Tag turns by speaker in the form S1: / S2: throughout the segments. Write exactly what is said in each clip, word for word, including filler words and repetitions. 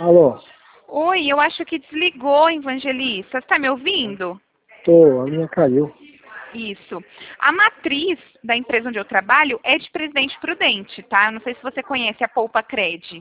S1: Alô?
S2: Oi, eu acho que desligou, Evangelista. Você está me ouvindo?
S1: Tô, a minha caiu.
S2: Isso. A matriz da empresa onde eu trabalho é de Presidente Prudente, tá? Eu não sei se você conhece a Poupa Cred.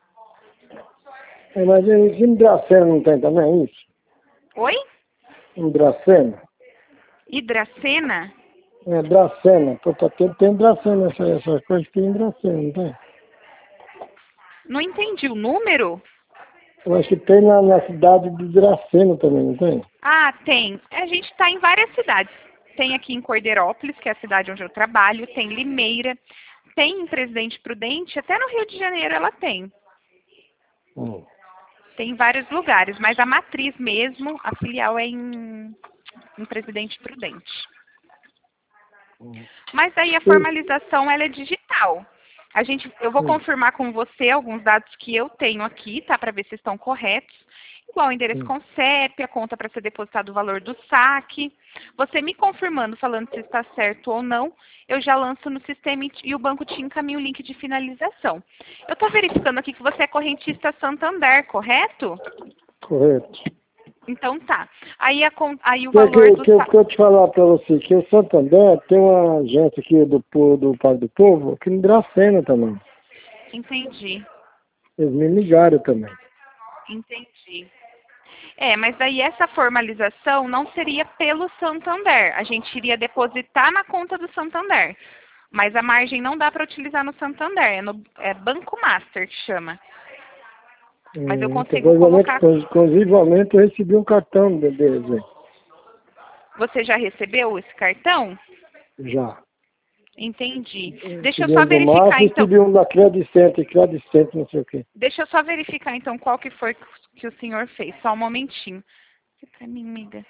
S1: É, mas em em Dracena não tem também isso?
S2: Oi?
S1: Em Dracena?
S2: Hidracena?
S1: É, Dracena. Pô, tá tendo, tem Dracena, essas, essas coisas que tem em Dracena, não tem?
S2: Não entendi o número?
S1: Eu acho que tem na, na cidade de Dracena também, não tem?
S2: Ah, tem. A gente está em várias cidades. Tem aqui em Cordeirópolis, que é a cidade onde eu trabalho, tem Limeira, tem em Presidente Prudente, até no Rio de Janeiro ela tem.
S1: Hum.
S2: Tem em vários lugares, mas a matriz mesmo, a filial é em, em Presidente Prudente.
S1: Hum.
S2: Mas daí a
S1: Sim.
S2: formalização ela é digital. A gente, eu vou
S1: Hum.
S2: confirmar com você alguns dados que eu tenho aqui, tá? Para ver se estão corretos. Igual o endereço
S1: Hum.
S2: com C E P, a conta para ser depositado o valor do saque. Você me confirmando, falando se está certo ou não, eu já lanço no sistema e e o banco te encaminha o link de finalização. Eu estou verificando aqui que você é correntista Santander, correto?
S1: Correto.
S2: Então tá. Aí, a con- aí o
S1: Que,
S2: valor
S1: que,
S2: do
S1: que, eu- que
S2: saque.
S1: eu te falar pra você, que o Santander tem uma agência aqui do, po- do Parque do Povo, aqui em Dracena também.
S2: Entendi,
S1: Eles me ligaram também.
S2: entendi. É, mas daí essa formalização não seria pelo Santander. A gente iria depositar na conta do Santander. Mas a margem não dá para utilizar no Santander. É, no, é Banco Master que chama. Mas eu
S1: Hum, então,
S2: consigo
S1: provavelmente,
S2: colocar.
S1: inclusivamente, eu recebi um cartão de- deles aí.
S2: Você já recebeu esse cartão?
S1: Já.
S2: Entendi. Deixa eu
S1: Recebi
S2: só
S1: um do
S2: verificar
S1: Márcio e
S2: então.
S1: recebi um da Credicente, Credicente, não sei o quê.
S2: Deixa eu só verificar então qual que foi que o senhor fez. Só um momentinho. Pra mim, amiga.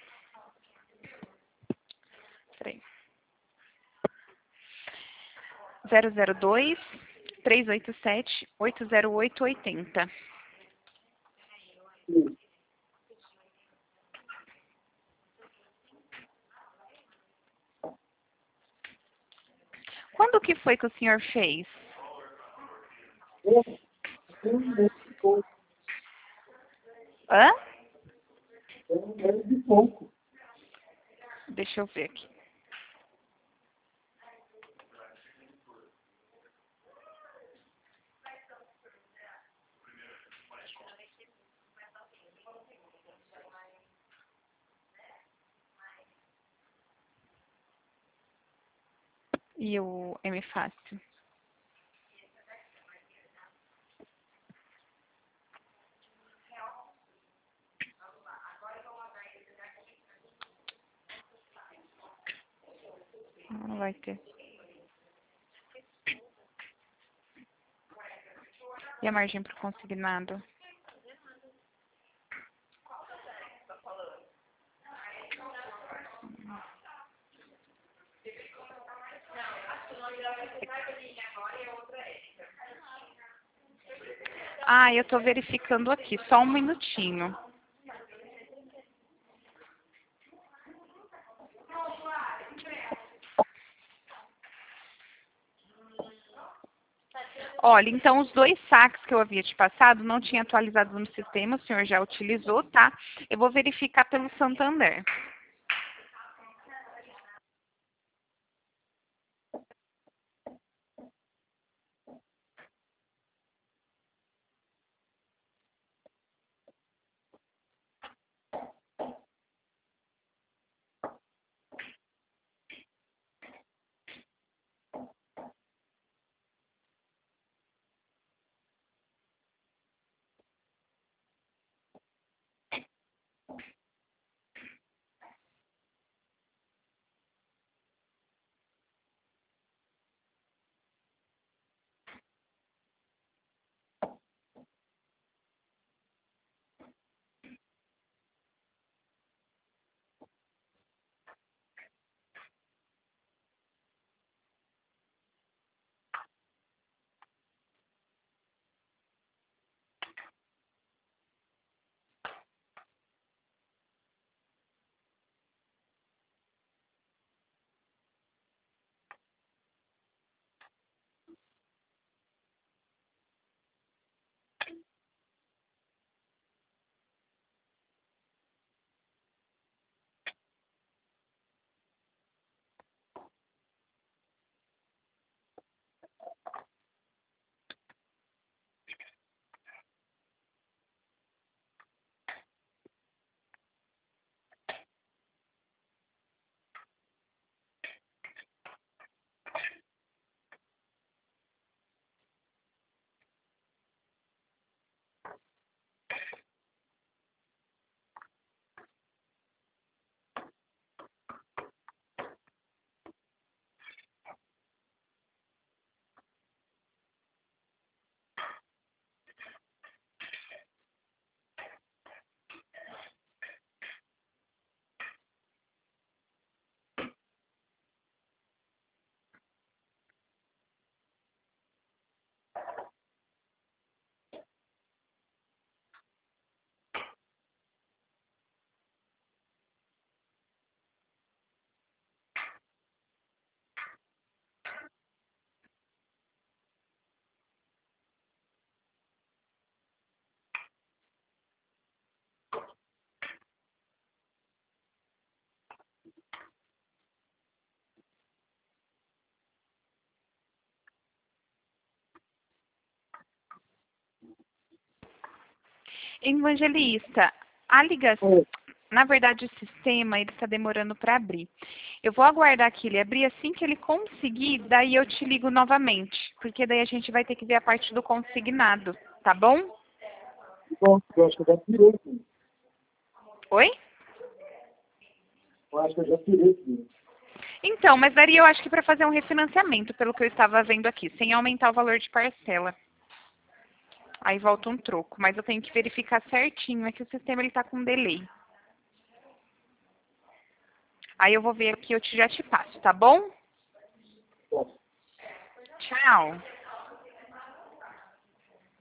S2: Peraí. zero zero dois, três oito sete, oito zero oito, oitenta. Quando que foi que o senhor fez? Hã?
S1: De pouco.
S2: Deixa eu ver aqui. E o M Fácil? Não vai ter. E a margem para o consignado? Ah, eu estou verificando aqui. Só um minutinho. Olha, então os dois saques que eu havia te passado não tinha atualizado no sistema, o senhor já utilizou, tá? Eu vou verificar pelo Santander. Evangelista, a ligação,
S1: Oi.
S2: na verdade o sistema ele está demorando para abrir. Eu vou aguardar que ele abrir, assim que ele conseguir, daí eu te ligo novamente, porque daí a gente vai ter que ver a parte do consignado, tá bom?
S1: Bom, eu acho que eu já tirei, sim.
S2: Oi?
S1: Eu acho que eu já tirei, sim.
S2: Então, mas daria eu acho que para fazer um refinanciamento, pelo que eu estava vendo aqui, sem aumentar o valor de parcela. Aí volta um troco, mas eu tenho que verificar certinho, é que o sistema ele tá com delay. Aí eu vou ver aqui, eu te, já te passo, tá bom?
S1: Bom.
S2: Tchau.